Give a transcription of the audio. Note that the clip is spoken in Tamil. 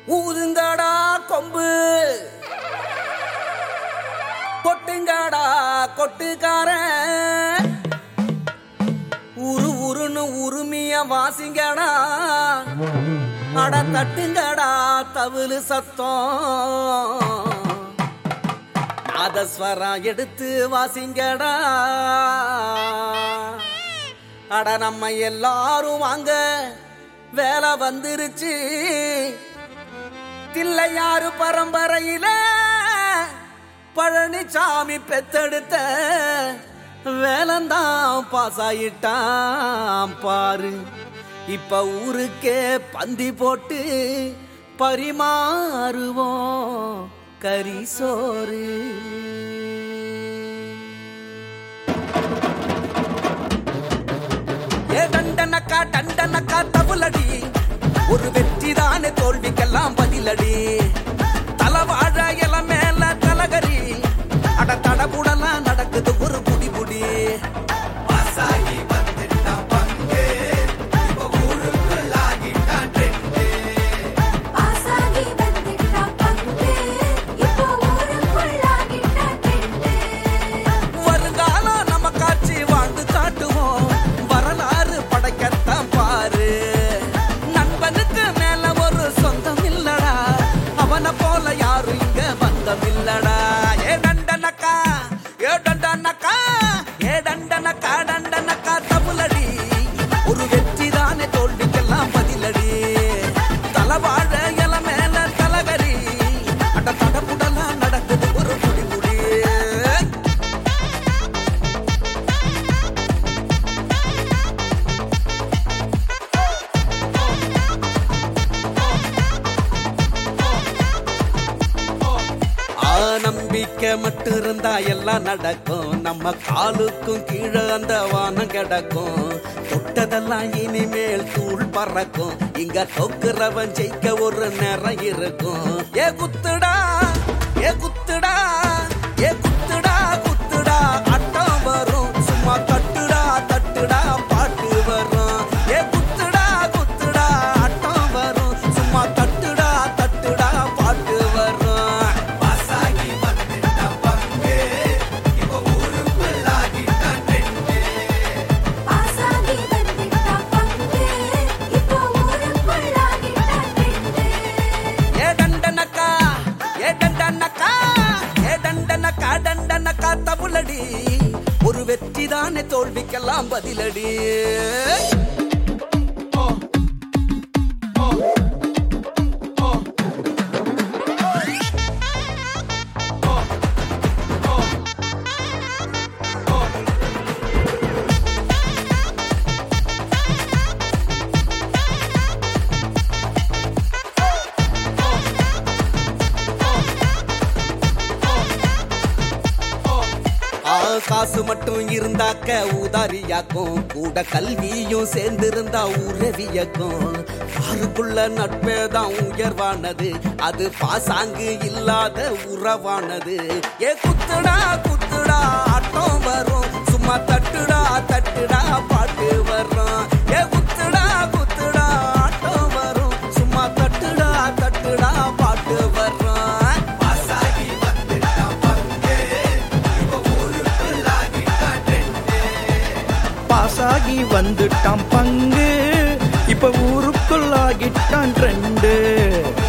ஊதுங்கடா கொம்பு கொட்டுங்கடா கொட்டுக்காரன் உருன்னு உருமிய வாசிங்கடா அட தட்டுங்கடா தவிழு சத்தம் நாதஸ்வரம் எடுத்து வாசிங்கடா அட நம்ம எல்லாரும் வாங்க வேலை வந்துருச்சு தில்லையாறு பரம்பரையில பழனிசாமி பெத்தெடுத்த வேலந்தான் பாசாயிட்டான் பாரு இப்ப ஊருக்கே பந்தி போட்டு பரிமாறுவோம் கரிசோறு டண்டனக்கா டண்டனக்கா தவுலடி ஒரு வெற்றிதானே தோல்விக்கெல்லாம் பதிலடி தலவாழ இல மேல தலகரி அட தடபுடலாம் நடக்குது ஒரு புடி புடி வருங்காலம் நம்ம காட்சி வாழ்ந்து காட்டுவோம் வரலாறு படைக்கத்தான் பாரு நண்பனுக்கு மேல ஒரு சொந்தம் இல்லடா அவனை போல யாரும் இங்க பந்தம் இல்லடா ஏ டண்டனக்கா ஏ டண்டனக்கா ஏ டண்டனக்கா டண்டனக்கா தமுலடி ஒரு வெற்றி தானே தோல்விக்கெல்லாம் பதிலடி தலவாழ இல மேல தலகரி அட தடபுடலாம் நடக்குது ஒரு புடி புடி நம்பிக்கை மட்டும் இருந்தா எல்லாம் நடக்கும் நம்ம காலுக்கும் கீழே அந்த வானம் கிடக்கும் தொட்டதெல்லாம் இனிமேல் தூள் பறக்கும் இங்க தொக்குறவன் ஜெயிக்க ஒரு நேரம் இருக்கும் ஏ குத்துடா ஏ குத்துடா ஏ குத்துடா குத்துடா அட்டம் வரும் சும்மா தட்டுடா தட்டுடா பாட்டு வரும் ஏ குத்துடா குத்துடா அட்டம் வரும் சும்மா தட்டுடா தட்டுடா பாட்டு வரும் தவுலடி ஒரு வெற்றி தானே தோல்விக்கெல்லாம் பதிலடி காசு மட்டும் இருந்தாக்க ஊதாரியாக்கும் கூட கல்வியும் சேர்ந்திருந்தா உறவியக்கும் ஆறுக்குள்ள நட்பேதான் உயர்வானது அது பாசாங்கு இல்லாத உறவானது ஏ குத்துடா குத்துடா ஆட்டம் வரும் சும்மா தட்டுடா தட்டுடா பாட்டு வரும் ஏ குத்துடா குத்துடா ஆட்டம் வரும் சும்மா தட்டுடா தட்டுடா பாட்டு வரும் பாசாகி வந்துட்டான் பங்கு இப்ப ஊருக்குள்ளாகிட்டான் ட்ரெண்டு